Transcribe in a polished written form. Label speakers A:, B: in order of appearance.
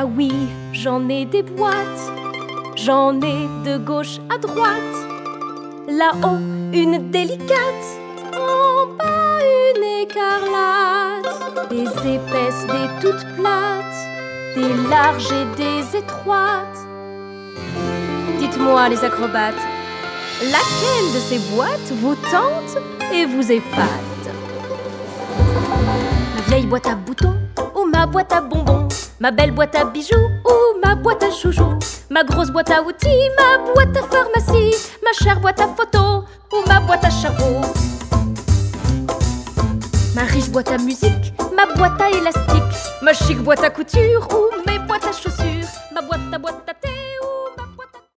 A: Ah oui, j'en ai des boîtes, j'en ai de gauche à droite. Là-haut, une délicate, en bas, une écarlate. Des épaisses, des toutes plates, des larges et des étroites. Dites-moi, les acrobates, laquelle de ces boîtes vous tente et vous épate? Ma vieille boîte à boutons ou ma boîte à bonbons? Ma belle boîte à bijoux ou ma boîte à joujoux? Ma grosse boîte à outils, ma boîte à pharmacie? Ma chère boîte à photos ou ma boîte à chapeau? Ma riche boîte à musique, ma boîte à élastique? Ma chic boîte à couture ou mes boîtes à chaussures?